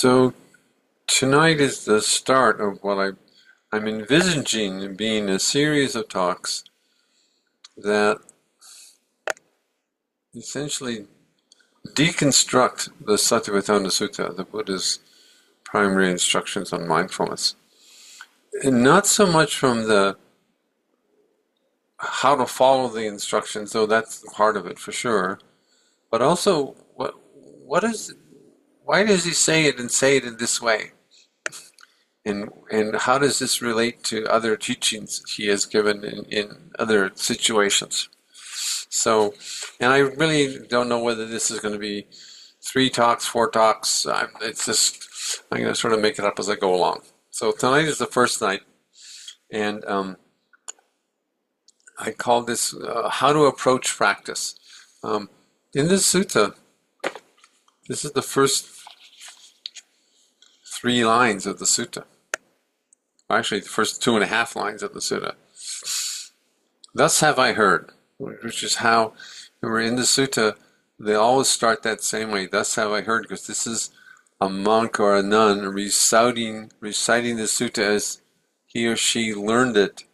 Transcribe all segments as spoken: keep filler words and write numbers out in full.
So tonight is the start of what I, I'm envisaging being a series of talks that essentially deconstruct the Satipatthana Sutta, the Buddha's primary instructions on mindfulness. And not so much from the how to follow the instructions, though that's part of it for sure, but also what what is why does he say it and say it in this way? And and how does this relate to other teachings he has given in, in other situations? So, and I really don't know whether this is going to be three talks, four talks. I'm, it's just, I'm going to sort of make it up as I go along. So tonight is the first night, and um, I call this uh, How to Approach Practice. Um, in this sutta, this is the first three lines of the sutta. Actually, the first two and a half lines of the sutta. Thus have I heard, which is how, when we're in the sutta, they always start that same way. Thus have I heard, because this is a monk or a nun reciting, reciting the sutta as he or she learned it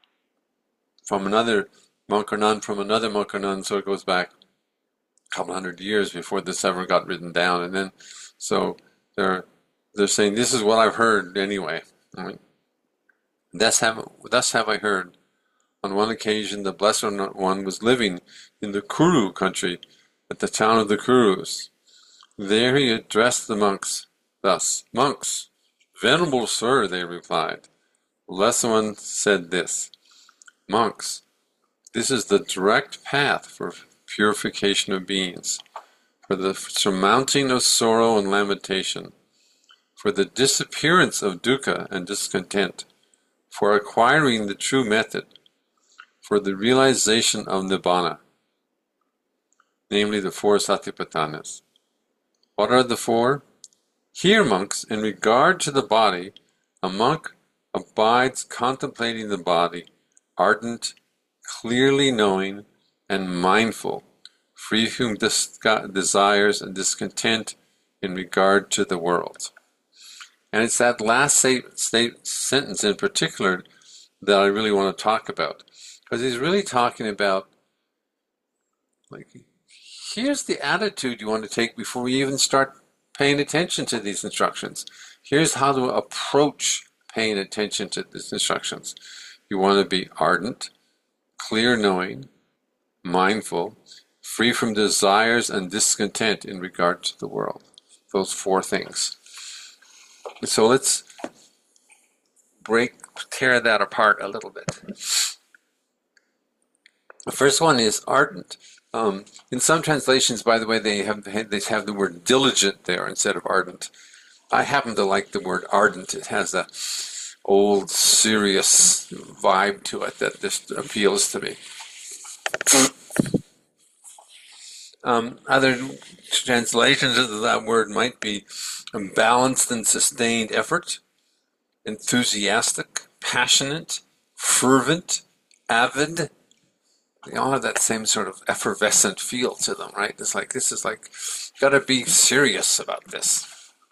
from another monk or nun, from another monk or nun, so it goes back a couple hundred years before this ever got written down. And then, so they're they're saying, this is what I've heard anyway. I mean, thus have, thus have I heard. On one occasion, the Blessed One was living in the Kuru country, at the town of the Kurus. There he addressed the monks thus, Monks, venerable sir, they replied. The Blessed One said this, Monks, this is the direct path for purification of beings, for the surmounting of sorrow and lamentation, for the disappearance of dukkha and discontent, for acquiring the true method, for the realization of nibbana, namely the four satipatthanas. What are the four? Here, monks, in regard to the body, a monk abides contemplating the body, ardent, clearly knowing, and mindful, free from dis- desires and discontent in regard to the world. And it's that last state, state, sentence in particular that I really want to talk about. Because he's really talking about, like, here's the attitude you want to take before you even start paying attention to these instructions. Here's how to approach paying attention to these instructions. You want to be ardent, clear knowing, mindful, free from desires and discontent in regard to the world. Those four things. So let's break, tear that apart a little bit. The first one is ardent. Um, in some translations, by the way, they have they have the word diligent there instead of ardent. I happen to like the word ardent. It has a old, serious vibe to it that just appeals to me. Um, other translations of that word might be balanced and sustained effort, enthusiastic, passionate, fervent, avid. They all have that same sort of effervescent feel to them, right? It's like, this is like, got to be serious about this.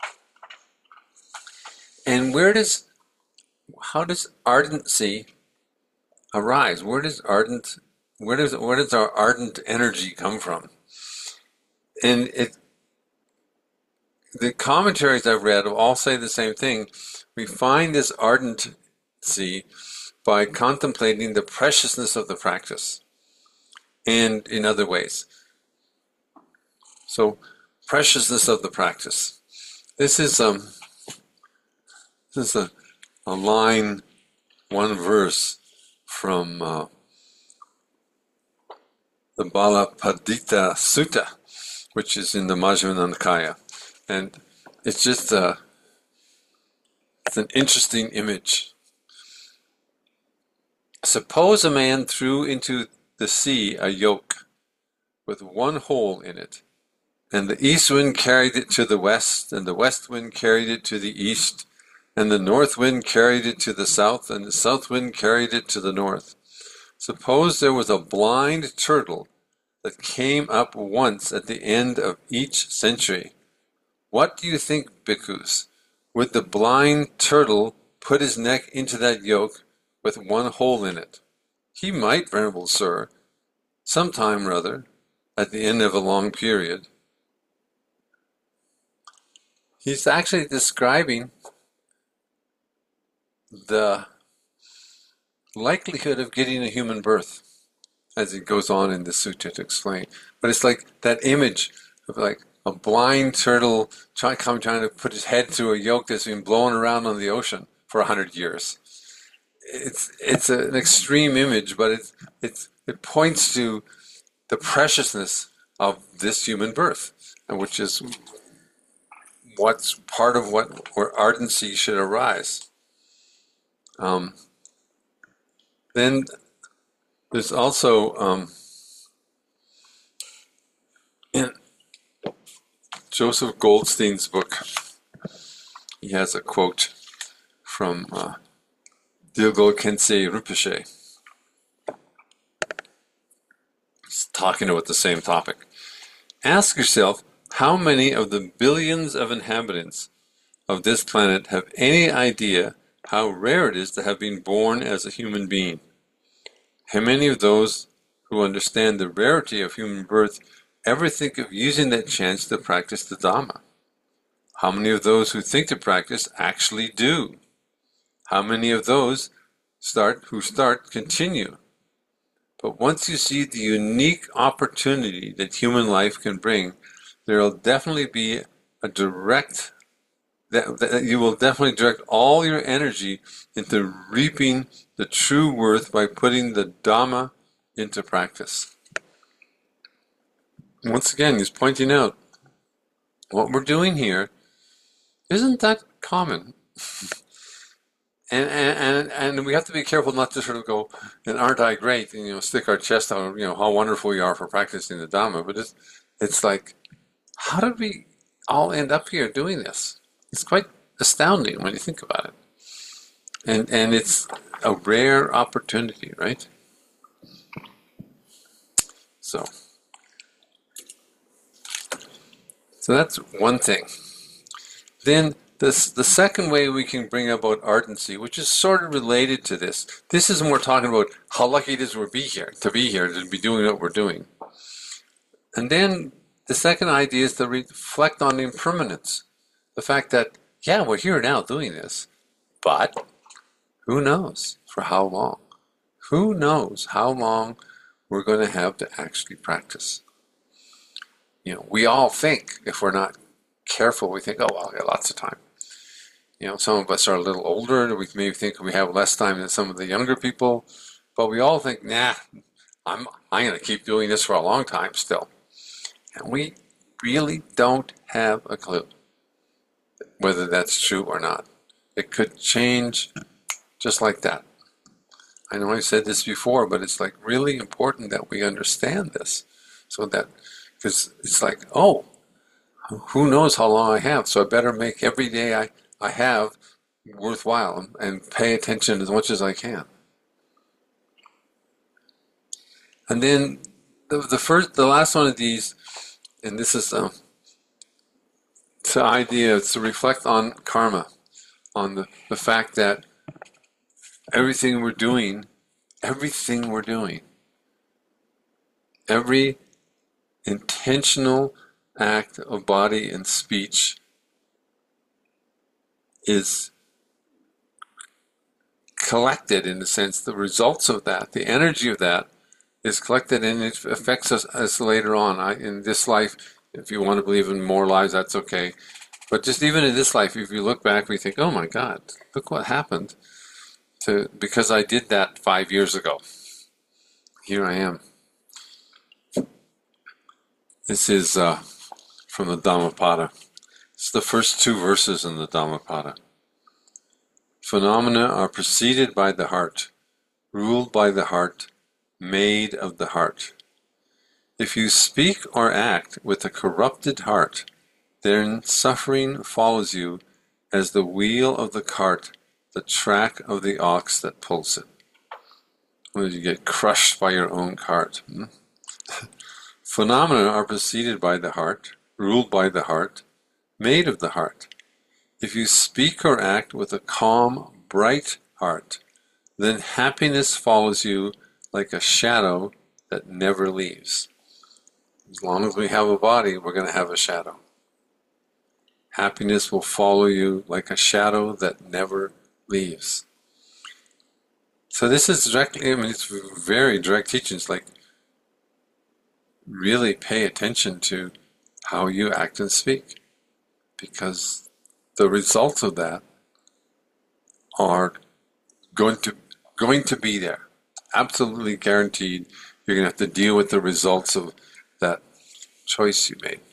And where does, how does ardency arise? Where does ardent, where does, where does our ardent energy come from? And it, the commentaries I've read all say the same thing. We find this ardency by contemplating the preciousness of the practice. And in other ways. So, preciousness of the practice. This is um, this is a, a line, one verse from uh, the Balapadita Sutta, which is in the Majjhima Nikaya, and it's just a, it's an interesting image. Suppose a man threw into the sea a yoke with one hole in it, and the east wind carried it to the west, and the west wind carried it to the east, and the north wind carried it to the south, and the south wind carried it to the north. Suppose there was a blind turtle that came up once at the end of each century. What do you think, bhikkhus? Would the blind turtle put his neck into that yoke with one hole in it? He might, venerable sir, sometime or other, at the end of a long period. He's actually describing the likelihood of getting a human birth as he goes on in the sutta to explain. But it's like that image of like a blind turtle trying, come, trying to put his head through a yoke that's been blown around on the ocean for a hundred years. It's it's a, an extreme image, but it it it points to the preciousness of this human birth, and which is what's part of what where ardency should arise. Um, then there's also um, in Joseph Goldstein's book, he has a quote from uh, Dilgo Khyentse Rinpoche. He's talking about the same topic. Ask yourself, how many of the billions of inhabitants of this planet have any idea how rare it is to have been born as a human being? How many of those who understand the rarity of human birth ever think of using that chance to practice the Dhamma? How many of those who think to practice actually do? How many of those start who start continue? But once you see the unique opportunity that human life can bring, there will definitely be a direct, that, that you will definitely direct all your energy into reaping the true worth by putting the Dhamma into practice. Once again, he's pointing out what we're doing here isn't that common. and, and, and, and we have to be careful not to sort of go, and aren't I great, and, you know, stick our chest out, you know, how wonderful we are for practicing the Dhamma. But it's, it's like, how did we all end up here doing this? It's quite astounding when you think about it. And and it's a rare opportunity, right? So, so that's one thing. Then this, the second way we can bring about ardency, which is sort of related to this. This is when we're talking about how lucky it is we're be here, to be here, to be doing what we're doing. And then the second idea is to reflect on the impermanence. The fact that, yeah, we're here now doing this, but who knows for how long? Who knows how long we're going to have to actually practice? You know, we all think, if we're not careful, we think, oh, well, I got lots of time. You know, some of us are a little older, we may think we have less time than some of the younger people, but we all think, nah, I'm, I'm going to keep doing this for a long time still. And we really don't have a clue whether that's true or not. It could change just like that. I know I've said this before, but it's like really important that we understand this. So that, because it's like, oh, who knows how long I have, so I better make every day I, I have worthwhile and pay attention as much as I can. And then the, the first, the last one of these, and this is uh, the idea, is to reflect on karma, on the, the fact that everything we're doing, everything we're doing, every intentional act of body and speech is collected, in a sense, the results of that, the energy of that is collected, and it affects us, us later on. I, in this life, if you want to believe in more lives, that's okay. But just even in this life, if you look back, we think, oh my God, look what happened to because I did that five years ago. Here I am. This is uh, from the Dhammapada. It's the first two verses in the Dhammapada. Phenomena are preceded by the heart, ruled by the heart, made of the heart. If you speak or act with a corrupted heart, then suffering follows you as the wheel of the cart, the track of the ox that pulls it. When you get crushed by your own cart. Hmm? Phenomena are preceded by the heart, ruled by the heart, made of the heart. If you speak or act with a calm, bright heart, then happiness follows you like a shadow that never leaves. As long as we have a body, we're going to have a shadow. Happiness will follow you like a shadow that never leaves. So this is directly, I mean, it's very direct teachings, like really pay attention to how you act and speak, because the results of that are going to going to be there. Absolutely guaranteed. You're going to have to deal with the results of that choice you made.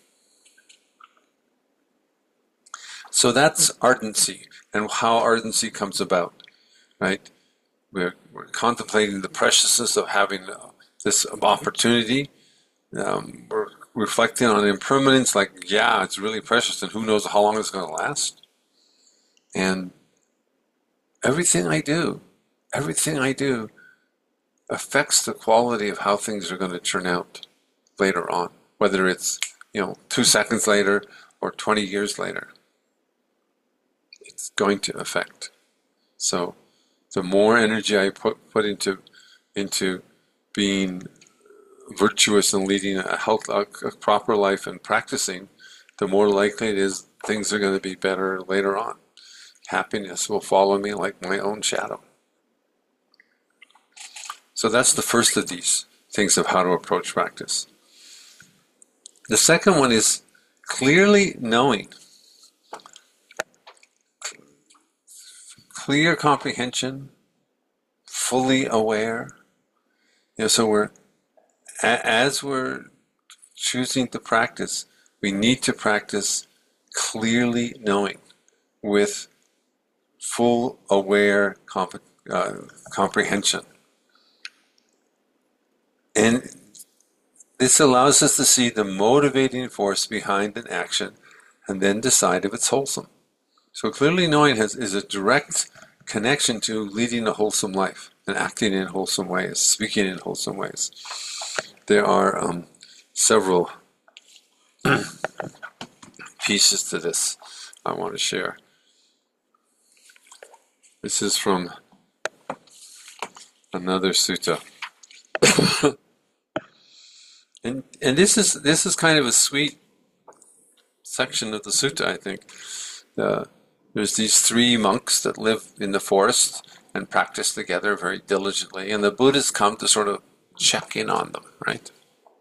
So that's ardency, and how ardency comes about, right? We're, we're contemplating the preciousness of having this opportunity. Um, we're reflecting on impermanence, like, yeah, it's really precious, and who knows how long it's going to last. And everything I do, everything I do affects the quality of how things are going to turn out later on, whether it's, you know, two seconds later or twenty years later. It's going to affect. So the more energy I put put into into being virtuous and leading a health a, a proper life and practicing, the more likely it is things are going to be better later on. Happiness will follow me like my own shadow. So that's the first of these things of how to approach practice. The second one is clearly knowing. Clear comprehension, fully aware. You know, so we're, as we're choosing to practice, we need to practice clearly knowing with full aware comp- uh, comprehension. And this allows us to see the motivating force behind an action and then decide if it's wholesome. So clearly knowing has, is a direct connection to leading a wholesome life and acting in wholesome ways, speaking in wholesome ways. There are um, several pieces to this I want to share. This is from another sutta. and and this is this is kind of a sweet section of the sutta, I think. Uh, there's these three monks that live in the forest and practice together very diligently, and the Buddhas come to sort of check in on them, right?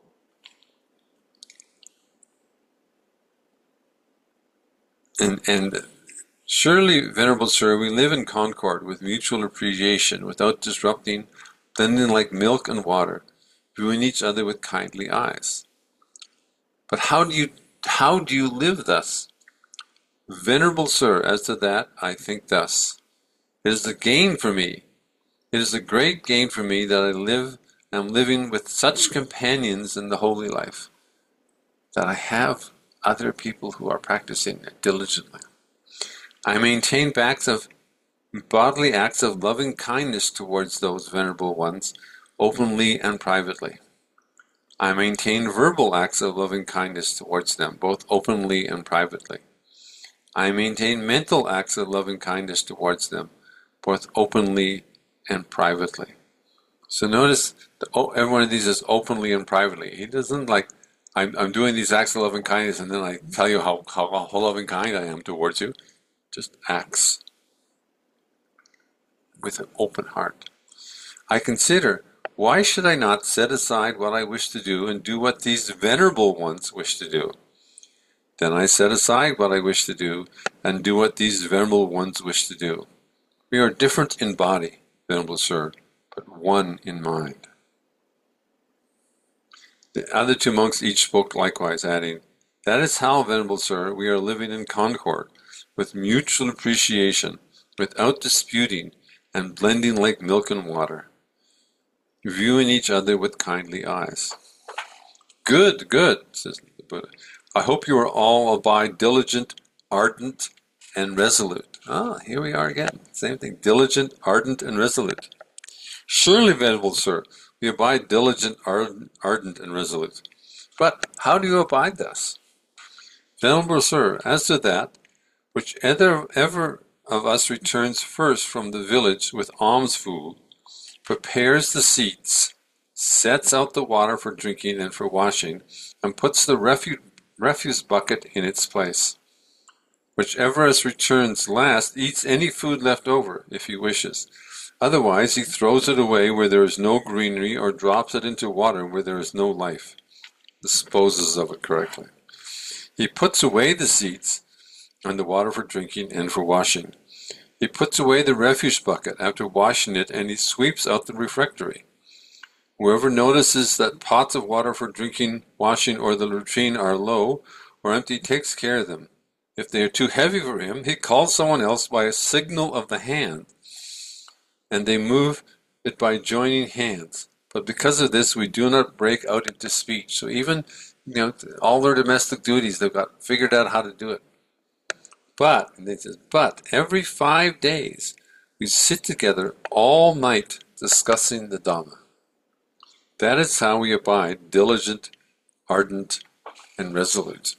And and surely, Venerable Sir, we live in concord with mutual appreciation, without disrupting, blending like milk and water, viewing each other with kindly eyes. But how do you how do you live thus? Venerable Sir, as to that, I think thus. It is a gain for me. It is a great gain for me that I live am living with such companions in the holy life, that I have other people who are practicing it diligently. I maintain acts of bodily acts of loving kindness towards those venerable ones, openly and privately. I maintain verbal acts of loving kindness towards them, both openly and privately. I maintain mental acts of loving kindness towards them, both openly and privately. So notice, the, oh, every one of these is openly and privately. He doesn't like, I'm, I'm doing these acts of loving kindness and then I tell you how, how, how loving kind I am towards you. Just acts with an open heart. I consider, why should I not set aside what I wish to do and do what these venerable ones wish to do? Then I set aside what I wish to do and do what these venerable ones wish to do. We are different in body, Venerable Sir, but one in mind. The other two monks each spoke likewise, adding, that is how, Venerable Sir, we are living in concord, with mutual appreciation, without disputing, and blending like milk and water, viewing each other with kindly eyes. Good, good, says the Buddha. I hope you are all abide diligent, ardent, and resolute. Ah, here we are again. Same thing. Diligent, ardent, and resolute. Surely, Venerable Sir, we abide diligent, ardent, ardent, and resolute. But how do you abide thus? Venerable Sir, as to that, whichever ever of us returns first from the village with alms food, prepares the seats, sets out the water for drinking and for washing, and puts the refuse, refuse bucket in its place. Whichever of us returns last eats any food left over, if he wishes. Otherwise, he throws it away where there is no greenery, or drops it into water where there is no life. Disposes of it correctly. He puts away the seats and the water for drinking and for washing. He puts away the refuse bucket after washing it, and he sweeps out the refectory. Whoever notices that pots of water for drinking, washing, or the latrine are low or empty takes care of them. If they are too heavy for him, he calls someone else by a signal of the hand, and they move it by joining hands. But because of this, we do not break out into speech. So even, you know, all their domestic duties, they've got figured out how to do it. But, and they says, but every five days, we sit together all night discussing the Dhamma. That is how we abide, diligent, ardent, and resolute.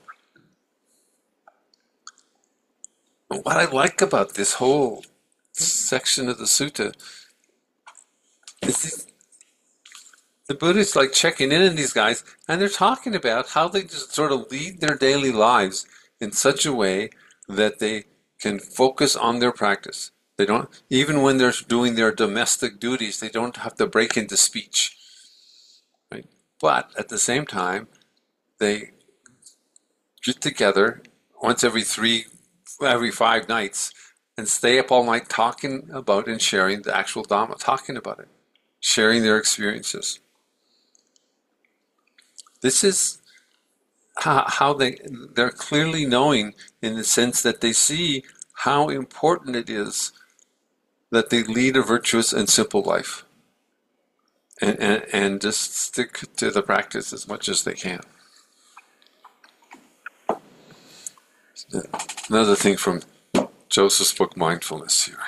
What I like about this whole section of the sutta is this, the Buddhists like checking in on these guys, and they're talking about how they just sort of lead their daily lives in such a way that they can focus on their practice. They don't, even when they're doing their domestic duties, they don't have to break into speech. Right? But at the same time, they get together once every three, every five nights and stay up all night talking about and sharing the actual Dhamma, talking about it, sharing their experiences. This is how, how they, they're clearly knowing, in the sense that they see how important it is that they lead a virtuous and simple life, and, and, and just stick to the practice as much as they can. Another thing from Joseph's book, Mindfulness, here.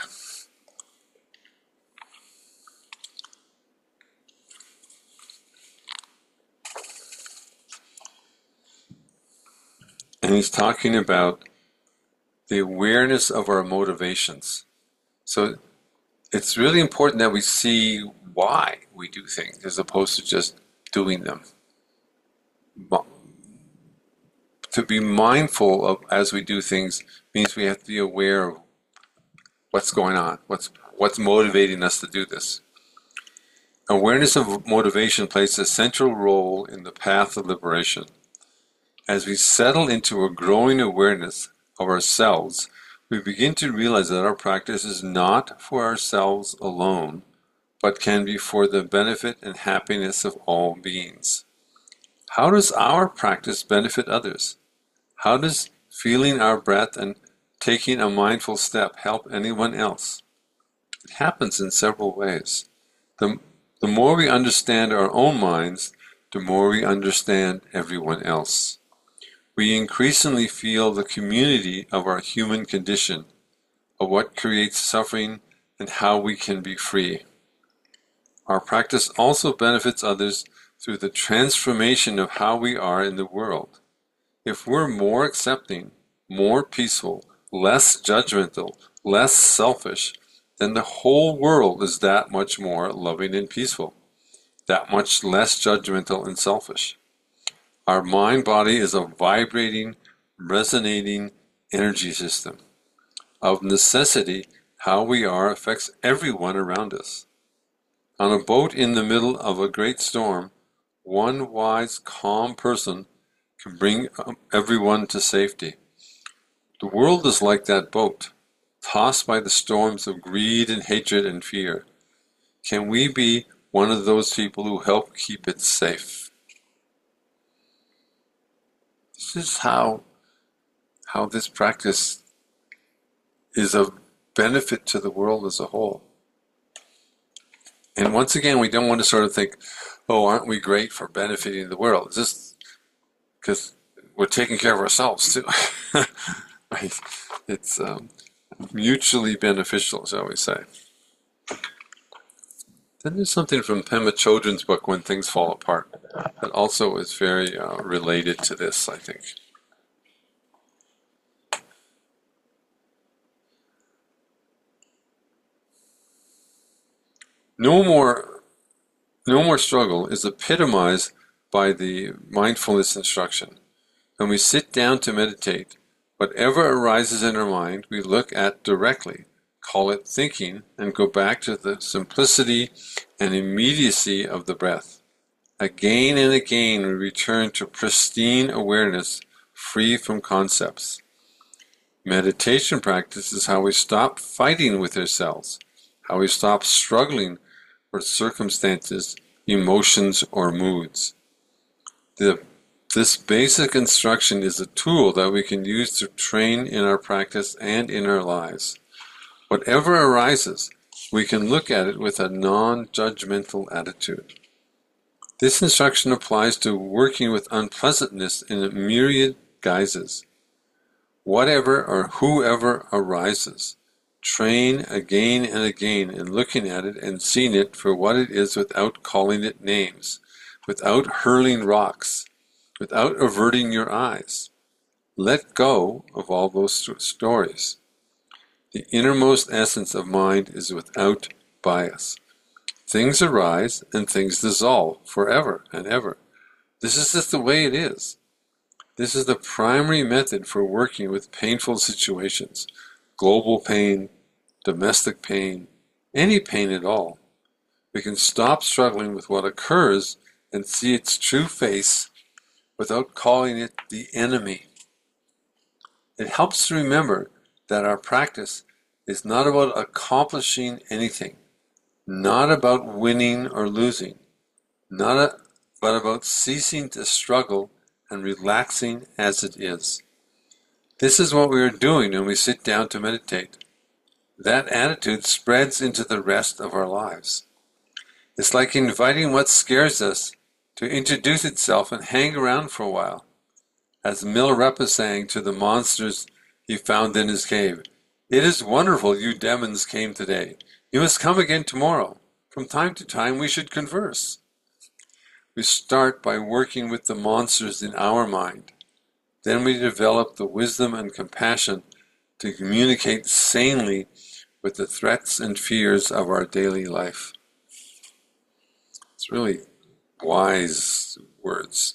And he's talking about the awareness of our motivations. So it's really important that we see why we do things as opposed to just doing them. To be mindful of as we do things means we have to be aware of what's going on, what's what's motivating us to do this. Awareness of motivation plays a central role in the path of liberation. As we settle into a growing awareness of ourselves, we begin to realize that our practice is not for ourselves alone, but can be for the benefit and happiness of all beings. How does our practice benefit others? How does feeling our breath and taking a mindful step help anyone else? It happens in several ways. The, the more we understand our own minds, the more we understand everyone else. We increasingly feel the community of our human condition, of what creates suffering and how we can be free. Our practice also benefits others through the transformation of how we are in the world. If we're more accepting, more peaceful, less judgmental, less selfish, then the whole world is that much more loving and peaceful, that much less judgmental and selfish. Our mind-body is a vibrating, resonating energy system. Of necessity, how we are affects everyone around us. On a boat in the middle of a great storm, one wise, calm person can bring everyone to safety. The world is like that boat, tossed by the storms of greed and hatred and fear. Can we be one of those people who help keep it safe? This is how, how this practice is of benefit to the world as a whole. And once again, we don't want to sort of think, oh, aren't we great for benefiting the world? It's just because we're taking care of ourselves too. Right? It's um, mutually beneficial, shall we say. Then there's something from Pema Chodron's book, When Things Fall Apart, that also is very uh, related to this, I think. No more, no more struggle is epitomized by the mindfulness instruction. When we sit down to meditate, whatever arises in our mind, we look at directly, call it thinking, and go back to the simplicity and immediacy of the breath. Again and again, we return to pristine awareness, free from concepts. Meditation practice is how we stop fighting with ourselves, how we stop struggling with circumstances, emotions, or moods. The, this basic instruction is a tool that we can use to train in our practice and in our lives. Whatever arises, we can look at it with a non-judgmental attitude. This instruction applies to working with unpleasantness in a myriad guises. Whatever or whoever arises, train again and again in looking at it and seeing it for what it is without calling it names, without hurling rocks, without averting your eyes. Let go of all those st- stories. The innermost essence of mind is without bias. Things arise and things dissolve forever and ever. This is just the way it is. This is the primary method for working with painful situations, global pain, domestic pain, any pain at all. We can stop struggling with what occurs and see its true face without calling it the enemy. It helps to remember that our practice is not about accomplishing anything, not about winning or losing, not a, but about ceasing to struggle and relaxing as it is. This is what we are doing when we sit down to meditate. That attitude spreads into the rest of our lives. It's like inviting what scares us to introduce itself and hang around for a while. As Milarepa sang to the monsters he found in his cave, "It is wonderful you demons came today. You must come again tomorrow. From time to time we should converse." We start by working with the monsters in our mind. Then we develop the wisdom and compassion to communicate sanely with the threats and fears of our daily life. It's really wise words.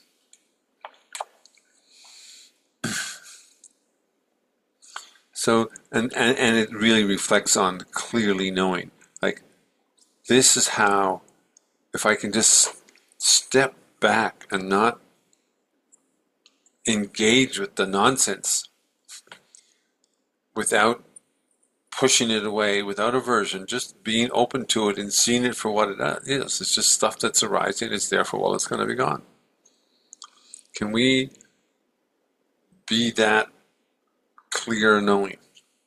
So, and, and, and it really reflects on clearly knowing. Like, this is how, if I can just step back and not engage with the nonsense without pushing it away, without aversion, just being open to it and seeing it for what it is. It's just stuff that's arising. It's there for a while. It's going to be gone. Can we be that clear knowing?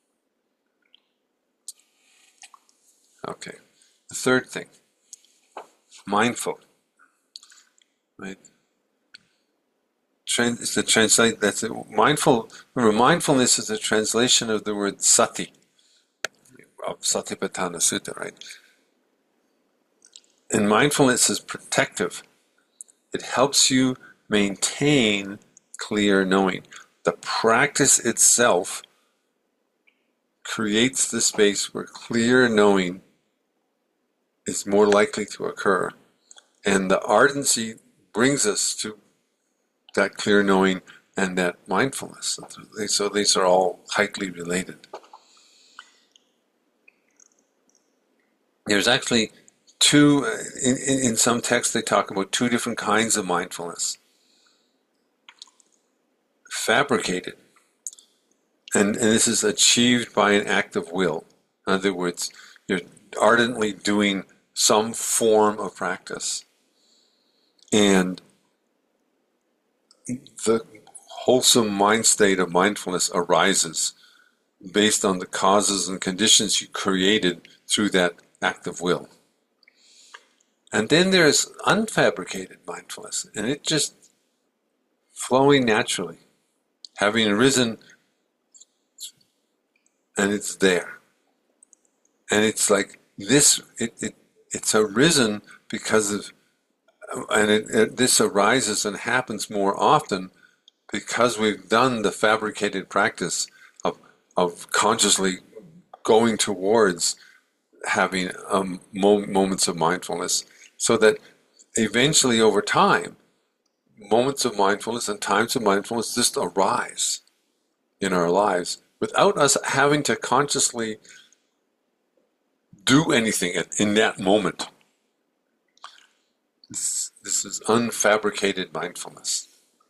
Okay. The third thing, mindful. Right? Trans, it's the translate. That's it. Mindful. Remember, mindfulness is a translation of the word sati, of Satipatthana Sutta, right? And mindfulness is protective. It helps you maintain clear knowing. The practice itself creates the space where clear knowing is more likely to occur. And the ardency brings us to that clear knowing and that mindfulness. So these are all tightly related. There's actually two, in, in, in some texts they talk about two different kinds of mindfulness. Fabricated, and, and this is achieved by an act of will. In other words, you're ardently doing some form of practice. And the wholesome mind state of mindfulness arises based on the causes and conditions you created through that act of will. And then there's unfabricated mindfulness, and it just flowing naturally, having arisen, and it's there. And it's like this, it, it it's arisen because of, and it, it, this arises and happens more often because we've done the fabricated practice of of consciously going towards having um, mo- moments of mindfulness, so that eventually over time, moments of mindfulness and times of mindfulness just arise in our lives without us having to consciously do anything in that moment. This, this is unfabricated mindfulness.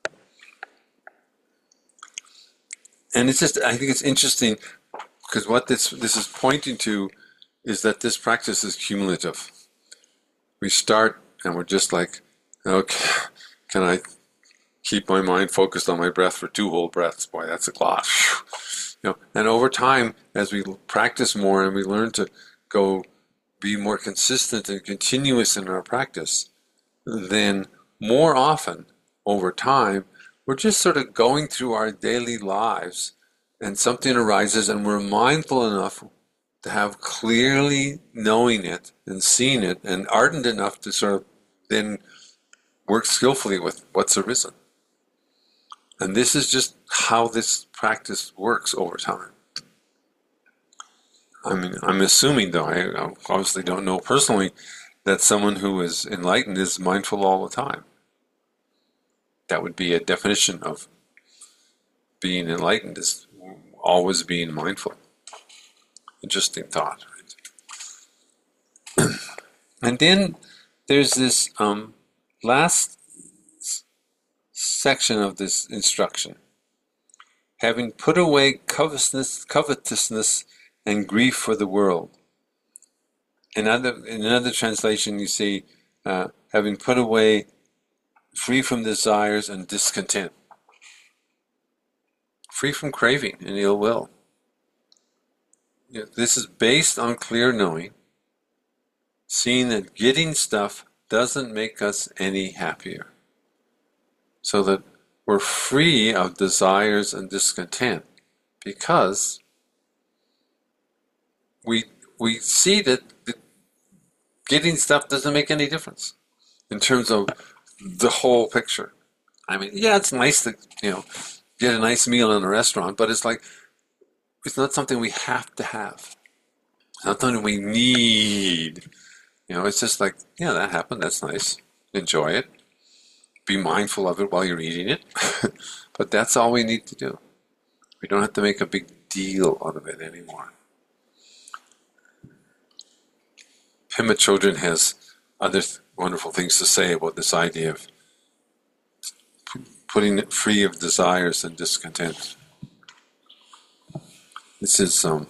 And it's just, I think it's interesting because what this this is pointing to is that this practice is cumulative. We start and we're just like, okay, can I keep my mind focused on my breath for two whole breaths? Boy, that's a lot. You know, and over time, as we practice more and we learn to go be more consistent and continuous in our practice, then more often over time, we're just sort of going through our daily lives and something arises and we're mindful enough to have clearly knowing it and seeing it and ardent enough to sort of then work skillfully with what's arisen. And this is just how this practice works over time. I mean, I'm assuming, though, I obviously don't know personally, that someone who is enlightened is mindful all the time. That would be a definition of being enlightened, is always being mindful. Interesting thought. Right? And then there's this um, last section of this instruction. Having put away covetousness, covetousness and grief for the world. In other, in another translation, you see, uh, having put away, free from desires and discontent. Free from craving and ill will. You know, this is based on clear knowing, seeing that getting stuff doesn't make us any happier. So that we're free of desires and discontent because we we see that getting stuff doesn't make any difference in terms of the whole picture. I mean, yeah, it's nice to, you know, get a nice meal in a restaurant, but it's like, it's not something we have to have. It's not something we need. You know, it's just like, yeah, that happened, that's nice. Enjoy it. Be mindful of it while you're eating it. But that's all we need to do. We don't have to make a big deal out of it anymore. Pema Chodron has other th- wonderful things to say about this idea of putting it free of desires and discontent. This is um,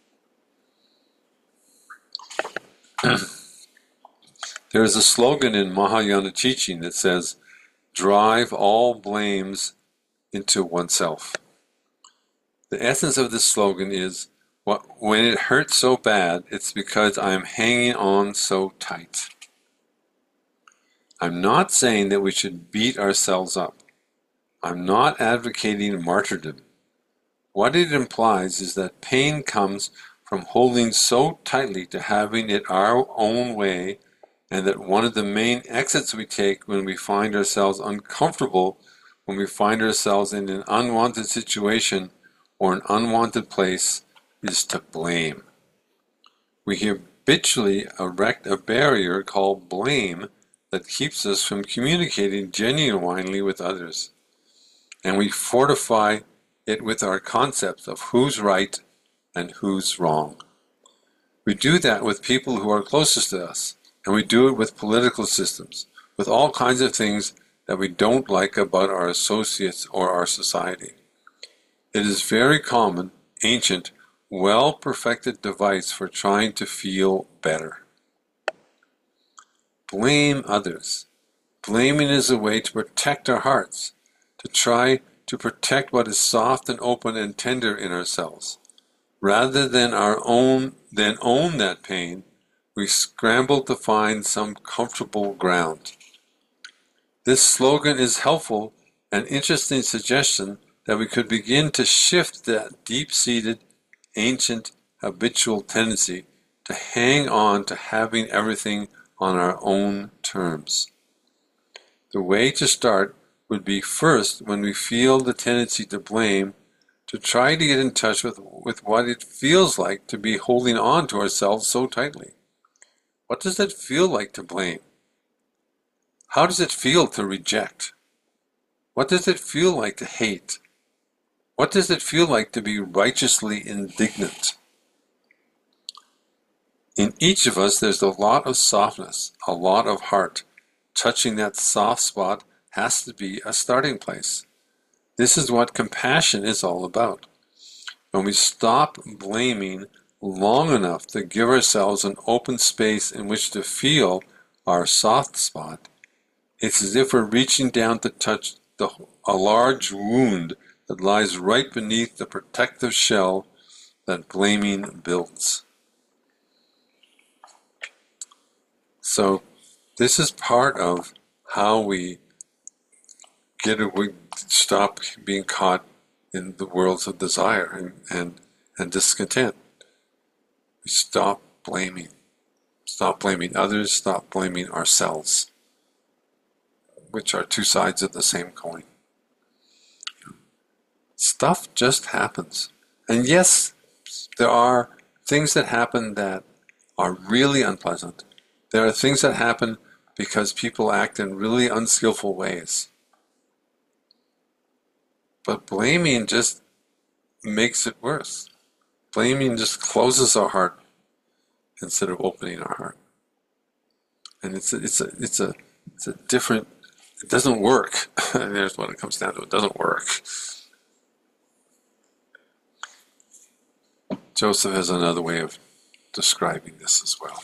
there is a slogan in Mahayana teaching that says, drive all blames into oneself. The essence of this slogan is, what, when it hurts so bad, it's because I'm hanging on so tight. I'm not saying that we should beat ourselves up. I'm not advocating martyrdom. What it implies is that pain comes from holding so tightly to having it our own way, and that one of the main exits we take when we find ourselves uncomfortable, when we find ourselves in an unwanted situation or an unwanted place, is to blame. We habitually erect a barrier called blame that keeps us from communicating genuinely with others. And we fortify it with our concepts of who's right and who's wrong. We do that with people who are closest to us, and we do it with political systems, with all kinds of things that we don't like about our associates or our society. It is very common, ancient, well-perfected device for trying to feel better. Blame others. Blaming is a way to protect our hearts, to try to protect what is soft and open and tender in ourselves. Rather than our own, then own that pain, we scramble to find some comfortable ground. This slogan is helpful, an interesting suggestion that we could begin to shift that deep-seated, ancient, habitual tendency to hang on to having everything on our own terms. The way to start would be first, when we feel the tendency to blame, to try to get in touch with, with what it feels like to be holding on to ourselves so tightly. What does it feel like to blame? How does it feel to reject? What does it feel like to hate? What does it feel like to be righteously indignant? In each of us, there's a lot of softness, a lot of heart. Touching that soft spot has to be a starting place. This is what compassion is all about. When we stop blaming long enough to give ourselves an open space in which to feel our soft spot, it's as if we're reaching down to touch the, a large wound that lies right beneath the protective shell that blaming builds. So this is part of how we get away, stop being caught in the worlds of desire and, and, and discontent. We stop blaming. Stop blaming others, stop blaming ourselves, which are two sides of the same coin. Stuff just happens. And yes, there are things that happen that are really unpleasant. There are things that happen because people act in really unskillful ways. But blaming just makes it worse. Blaming just closes our heart instead of opening our heart. And it's a, it's a, it's a, it's a different, it doesn't work. There's what it comes down to. It doesn't work. Joseph has another way of describing this as well.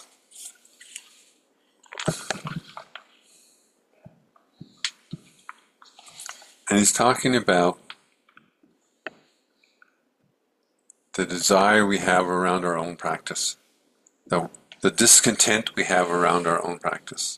And he's talking about the desire we have around our own practice, the, the discontent we have around our own practice.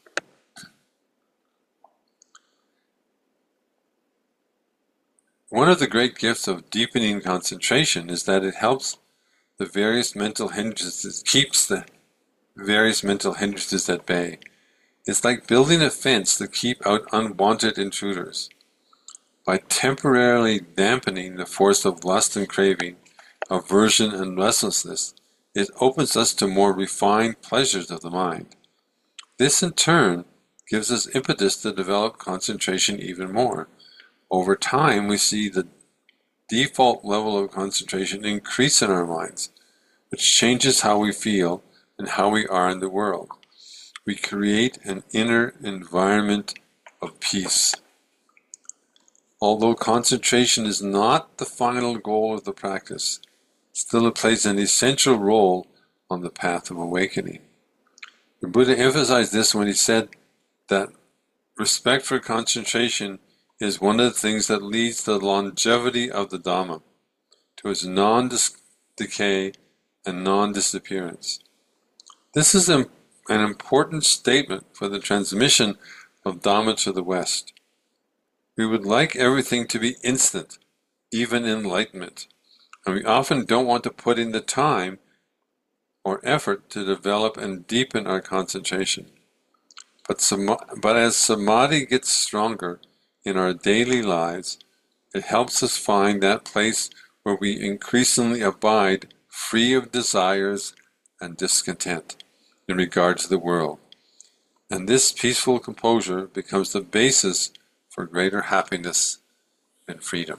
One of the great gifts of deepening concentration is that it helps the various mental hindrances, keeps the various mental hindrances at bay. It's like building a fence to keep out unwanted intruders. By temporarily dampening the force of lust and craving, aversion and restlessness, it opens us to more refined pleasures of the mind. This in turn gives us impetus to develop concentration even more. Over time, we see the default level of concentration increase in our minds, which changes how we feel and how we are in the world. We create an inner environment of peace. Although concentration is not the final goal of the practice, still it plays an essential role on the path of awakening. The Buddha emphasized this when he said that respect for concentration is one of the things that leads to the longevity of the Dhamma, to its non-decay and non-disappearance. This is an important statement for the transmission of Dhamma to the West. We would like everything to be instant, even enlightenment, and we often don't want to put in the time or effort to develop and deepen our concentration. But, but as samadhi gets stronger in our daily lives, it helps us find that place where we increasingly abide free of desires and discontent in regard to the world. And this peaceful composure becomes the basis for greater happiness and freedom.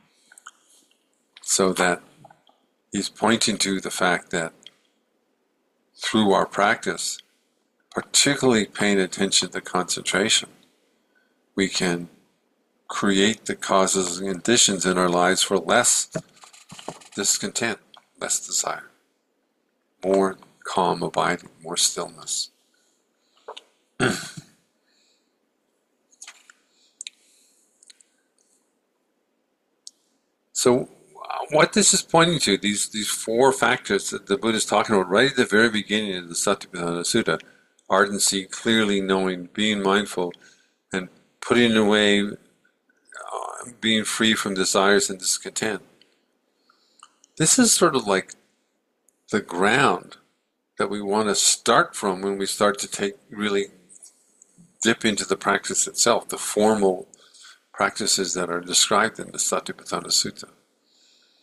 So that he's pointing to the fact that through our practice, particularly paying attention to concentration, we can create the causes and conditions in our lives for less discontent, less desire, more calm abiding, more stillness. So what this is pointing to, these, these four factors that the Buddha is talking about right at the very beginning of the Satipatthana Sutta, ardency, clearly knowing, being mindful, and putting away, uh, being free from desires and discontent. This is sort of like the ground that we want to start from when we start to take really dip into the practice itself, the formal practices that are described in the Satipatthana Sutta.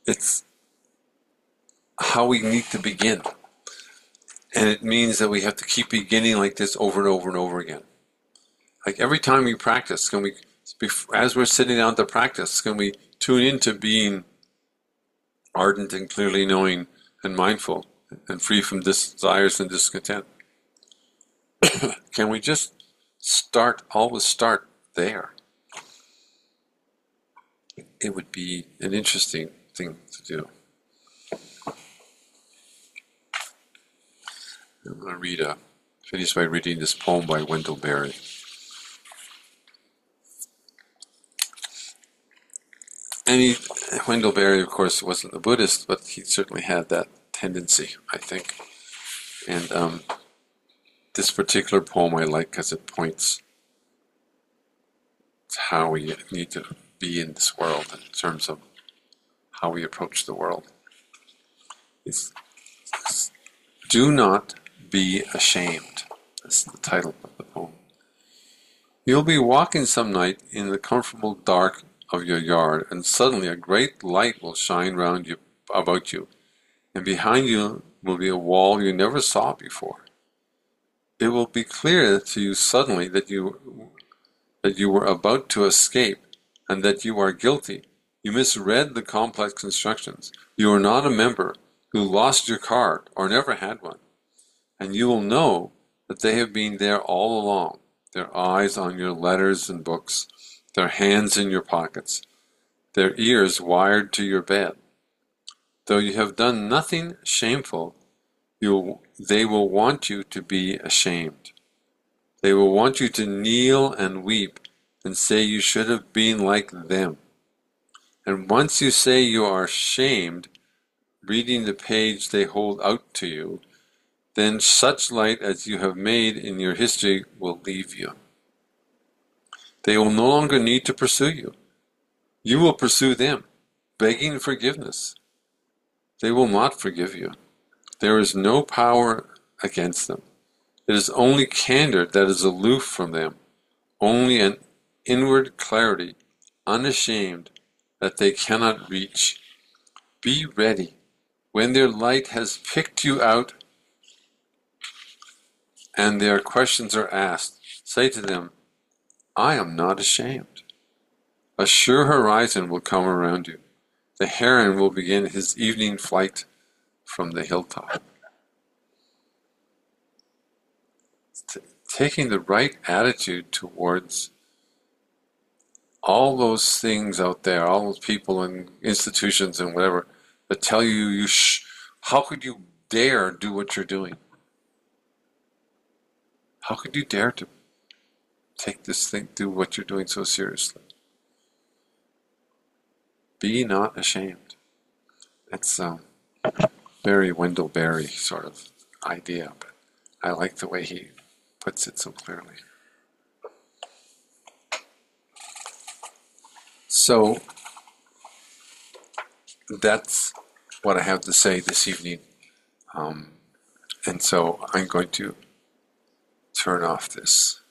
it's how we need to begin. And it means that we have to keep beginning like this over and over and over again. Like every time we practice, can we, as we're sitting down to practice, can we tune into being ardent and clearly knowing and mindful and free from desires and discontent? Can we just start, always start there? It would be an interesting thing to do. I'm going to read a, finish by reading this poem by Wendell Berry. And he, Wendell Berry, of course, wasn't a Buddhist, but he certainly had that tendency, I think. And um, this particular poem I like because it points to how we need to be in this world in terms of how we approach the world. It's, it's, do not be ashamed. That's the title of the poem. You'll be walking some night in the comfortable dark of your yard, and suddenly a great light will shine round you, about you, and behind you will be a wall you never saw before. It will be clear to you suddenly that you that you were about to escape, and that you are guilty. You misread the complex instructions. You are not a member who lost your card or never had one, and you will know that they have been there all along, their eyes on your letters and books, their hands in your pockets, their ears wired to your bed. Though you have done nothing shameful, you'll, they will want you to be ashamed. They will want you to kneel and weep and say you should have been like them. And once you say you are ashamed, reading the page they hold out to you, then such light as you have made in your history will leave you. They will no longer need to pursue you. You will pursue them, begging forgiveness. They will not forgive you. There is no power against them. It is only candor that is aloof from them, only an inward clarity, unashamed, that they cannot reach. Be ready. When their light has picked you out and their questions are asked, say to them, I am not ashamed. A sure horizon will come around you. The heron will begin his evening flight from the hilltop. T- taking the right attitude towards all those things out there, all those people and institutions and whatever that tell you, you sh- how could you dare do what you're doing? How could you dare to take this thing, do what you're doing so seriously? Be not ashamed. That's a um, very Wendell Berry sort of idea, but I like the way he puts it so clearly. So that's what I have to say this evening. Um, and so I'm going to turn off this